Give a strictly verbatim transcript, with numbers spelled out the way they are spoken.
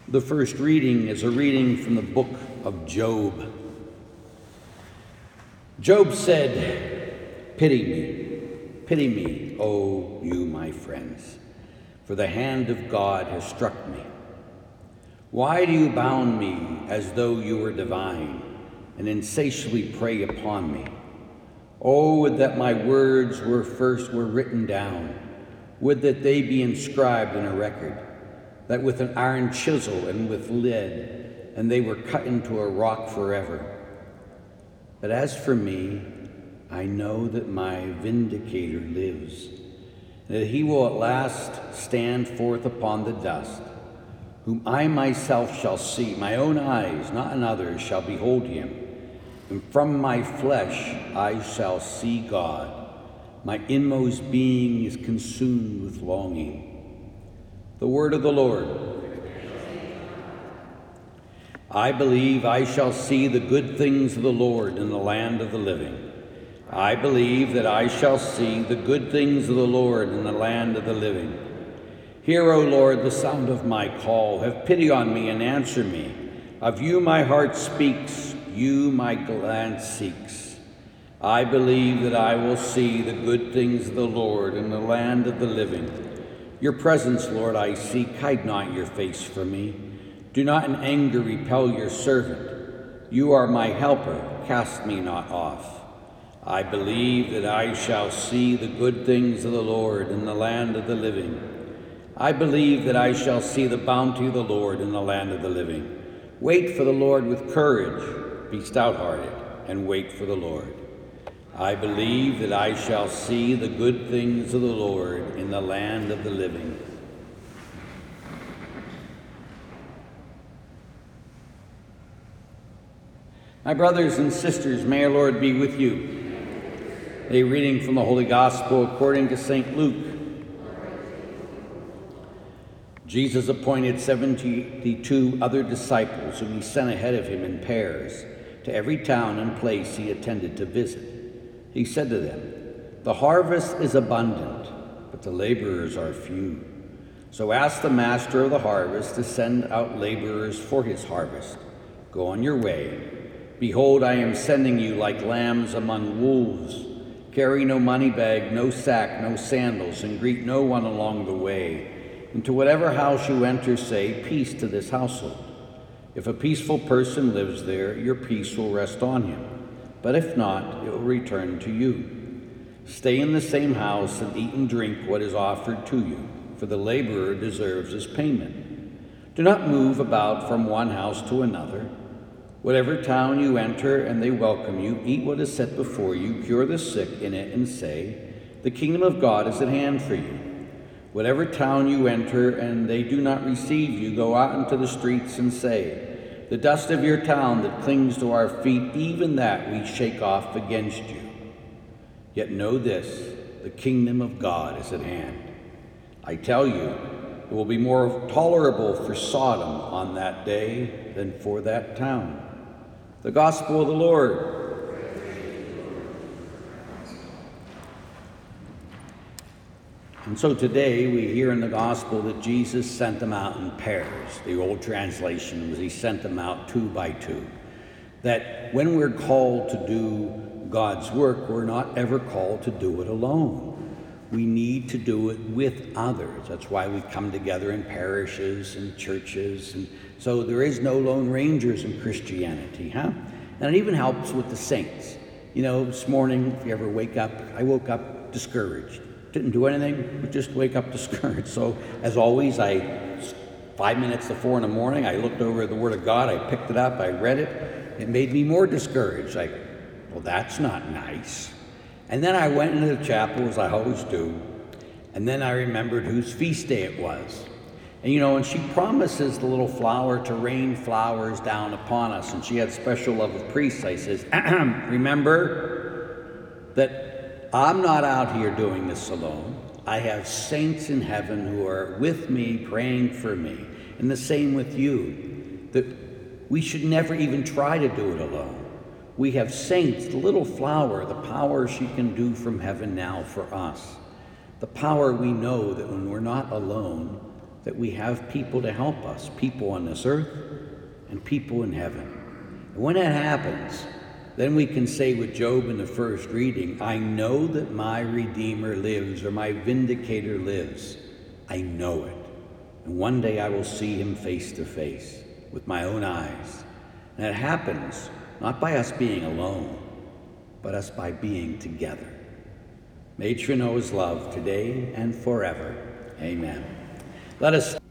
The first reading is a reading from the book of Job. Job said, "Pity me, pity me, O you my friends, for the hand of God has struck me. Why do you bound me as though you were divine, and insatiably prey upon me? Oh, would that my words were first were written down, would that they be inscribed in a record, that with an iron chisel and with lead, and they were cut into a rock forever. But as for me, I know that my vindicator lives, and that he will at last stand forth upon the dust, whom I myself shall see, my own eyes, not another's, shall behold him. And from my flesh I shall see God. My inmost being is consumed with longing." The word of the Lord. I believe I shall see the good things of the Lord in the land of the living. I believe that I shall see the good things of the Lord in the land of the living. Hear, O Lord, the sound of my call. Have pity on me and answer me. Of you my heart speaks, you my glance seeks. I believe that I will see the good things of the Lord in the land of the living. Your presence, Lord, I seek. Hide not your face from me. Do not in anger repel your servant. You are my helper. Cast me not off. I believe that I shall see the good things of the Lord in the land of the living. I believe that I shall see the bounty of the Lord in the land of the living. Wait for the Lord with courage. Be stout-hearted and wait for the Lord. I believe that I shall see the good things of the Lord in the land of the living. My brothers and sisters, may our Lord be with you. A reading from the Holy Gospel according to Saint Luke. Jesus appointed seventy-two other disciples whom he sent ahead of him in pairs to every town and place he intended to visit. He said to them, "The harvest is abundant, but the laborers are few. So ask the master of the harvest to send out laborers for his harvest. Go on your way. Behold, I am sending you like lambs among wolves. Carry no money bag, no sack, no sandals, and greet no one along the way. Into whatever house you enter, say, 'Peace to this household.' If a peaceful person lives there, your peace will rest on him. But if not, it will return to you. Stay in the same house and eat and drink what is offered to you, for the laborer deserves his payment. Do not move about from one house to another. Whatever town you enter and they welcome you, eat what is set before you, cure the sick in it, and say, 'The kingdom of God is at hand for you.' Whatever town you enter and they do not receive you, go out into the streets and say, 'The dust of your town that clings to our feet, even that we shake off against you.' Yet know this, the kingdom of God is at hand. I tell you, it will be more tolerable for Sodom on that day than for that town." The Gospel of the Lord. And so today we hear in the Gospel that Jesus sent them out in pairs. The old translation was he sent them out two by two. That when we're called to do God's work, we're not ever called to do it alone. We need to do it with others. That's why we come together in parishes and churches. And so there is no lone rangers in Christianity, huh? And it even helps with the saints. You know, this morning, if you ever wake up, I woke up discouraged. Didn't do anything, but just wake up discouraged. So as always, I, five minutes to four in the morning, I looked over the Word of God, I picked it up, I read it. It made me more discouraged. Like, well, that's not nice. And then I went into the chapel, as I always do, and then I remembered whose feast day it was. And you know, and she promises the little flower to rain flowers down upon us, and she had special love of priests. I says, remember that I'm not out here doing this alone. I have saints in heaven who are with me, praying for me. And the same with you, that we should never even try to do it alone. We have saints, the little flower, the power she can do from heaven now for us. The power we know that when we're not alone, that we have people to help us, people on this earth and people in heaven. And when that happens, then we can say with Job in the first reading, I know that my Redeemer lives, or my Vindicator lives. I know it. And one day I will see him face to face with my own eyes. And that happens not by us being alone, but us by being together. May you know his love today and forever. Amen. Let us